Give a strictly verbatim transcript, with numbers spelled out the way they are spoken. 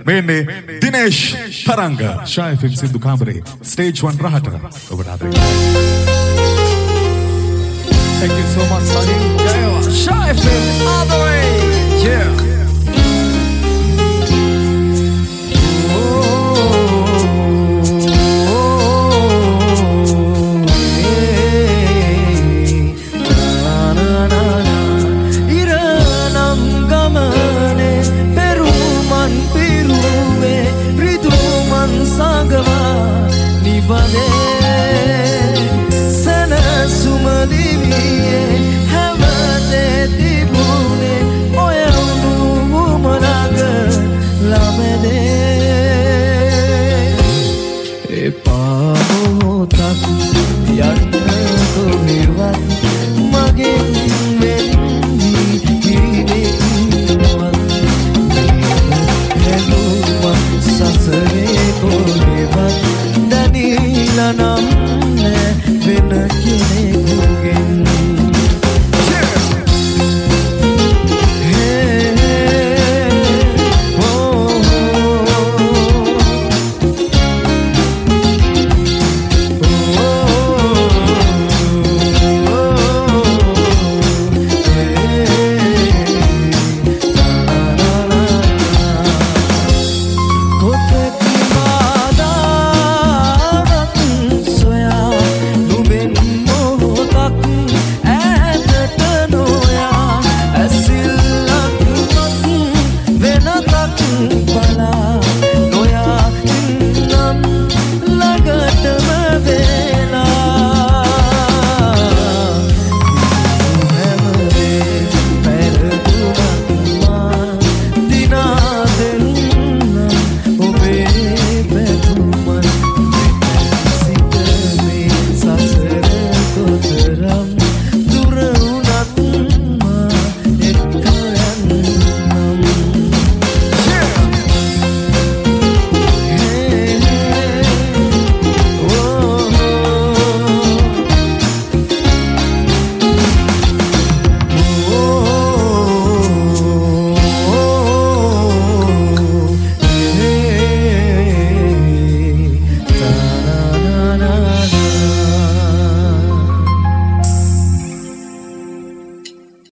මේන්නේ දිනේෂ් තරංග ෂා එෆ් එම් සින්දු කාමරේ stage one රහට ඔබට ආදරේ. Thank you so much Sunny. Yeah, Shaa F M all the way. Yeah. Say